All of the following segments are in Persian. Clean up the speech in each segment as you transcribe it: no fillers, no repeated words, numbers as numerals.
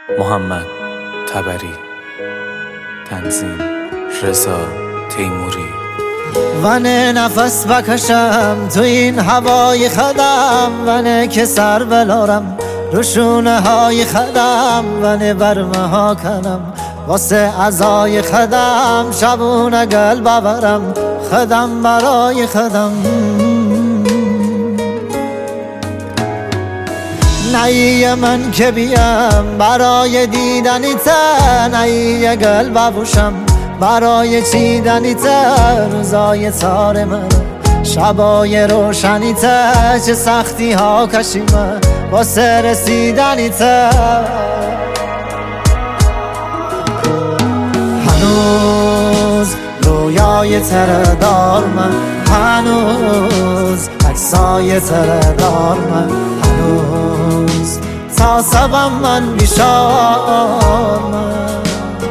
محمد تبری. تنظیم رضا تیموری. ونه نفس بکشم تو این هوای خدم، ونه که سر بلارم روشونه های خدم، ونه برمه ها کنم واسه عزای خدم، شبونه گل ببرم خدم برای خدم. نهی من که بیم برای دیدنی ته، نهی گل ببوشم برای چیدنی ته، روزای تار من شبای روشنی ته، چه سختی ها کشیمه واسه رسیدنی ته. هنوز رویای تره دار من، هنوز عکسای تره دار من، هنوز تا سبم من بیشار من،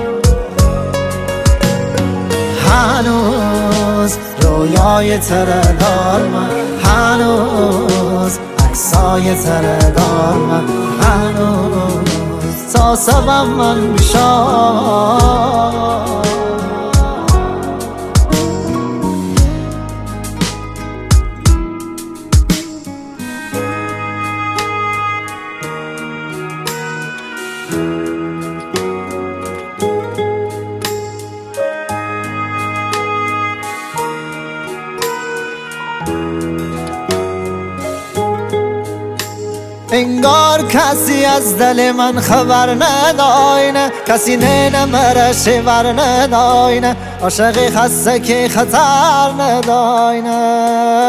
هنوز رویای تره دار من، هنوز عکسای تره دار من، هنوز تا سبم من بیشار. انگار کسی از دل من خبر نداینه، کسی نمره شور نداینه، عاشقی خسته که خطر نداینه.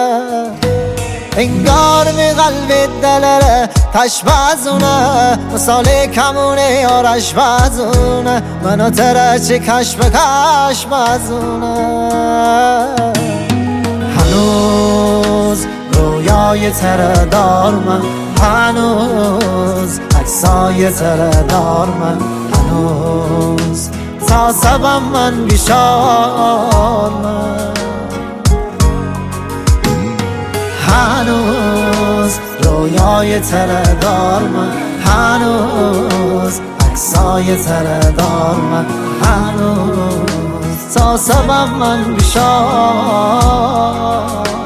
انگار می قلب دلره تشبازونه، مثال کمونه یارش بازونه، منو تره چه کشف بازونه. هنوز رویای تره دار من، هنوز عکسای تره دار من، هنوز تا سبم من بیشار من، هنوز رویای تره دار من، هنوز عکسای تره دار من، هنوز تا سبم من بیشار.